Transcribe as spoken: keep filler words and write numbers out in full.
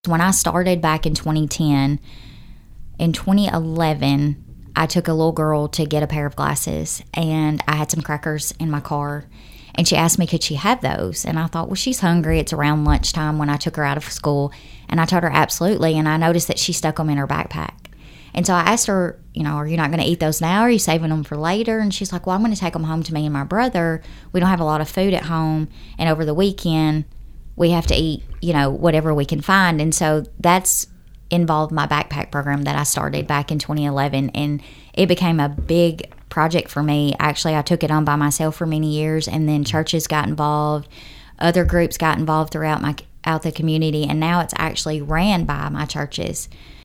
When I started back in twenty ten, in twenty eleven, I took a little girl to get a pair of glasses, and I had some crackers in my car, and she asked me could she have those, and I thought, well, she's hungry. It's around lunchtime when I took her out of school, and I told her absolutely, and I noticed that she stuck them in her backpack. And so I asked her, you know, are you not going to eat those now? Or are you saving them for later? And she's like, well, I'm going to take them home to me and my brother. We don't have a lot of food at home, and over the weekend we have to eat, you know, whatever we can find. And so that's involved my backpack program that I started back in twenty eleven, and it became a big project for me. Actually, I took it on by myself for many years, and then churches got involved, other groups got involved throughout my out the community, and now it's actually ran by my churches.